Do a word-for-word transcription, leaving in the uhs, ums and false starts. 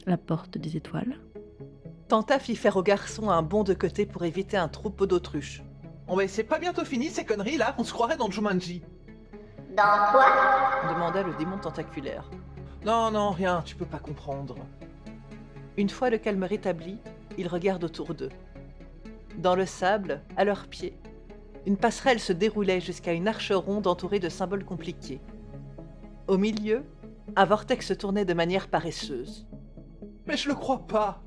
La porte des étoiles. Tanta fit faire au garçon un bond de côté pour éviter un troupeau d'autruches. Oh mais c'est pas bientôt fini ces conneries là? On se croirait dans Jumanji. Dans quoi? Demanda le démon tentaculaire. Non, non, rien, tu peux pas comprendre. Une fois le calme rétabli, ils regardent autour d'eux. Dans le sable, à leurs pieds, une passerelle se déroulait jusqu'à une arche ronde entourée de symboles compliqués. Au milieu, un vortex se tournait de manière paresseuse. Mais je le crois pas.